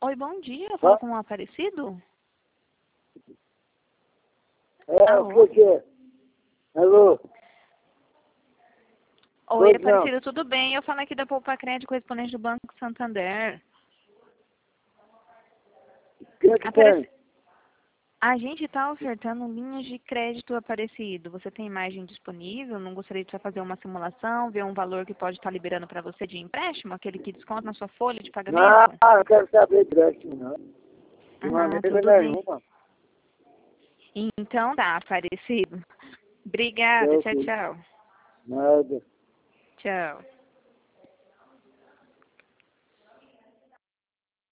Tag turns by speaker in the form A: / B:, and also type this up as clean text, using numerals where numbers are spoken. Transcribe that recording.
A: Oi, bom dia. Eu falo com o Aparecido?
B: O que é? Alô?
A: Oi, Aparecido, tudo bem? Eu falo aqui da Poupa Crédito, correspondente do Banco Santander.
B: O que tem?
A: A gente está ofertando linhas de crédito, Aparecido. Você tem margem disponível? Não gostaria de fazer uma simulação, ver um valor que pode estar liberando para você de empréstimo, aquele que desconta na sua folha de pagamento?
B: Não quero saber de empréstimo, não. De maneira
A: Tudo
B: nenhuma.
A: bem. Então tá, Aparecido. Obrigada. Tchau, tchau.
B: Nada.
A: Tchau.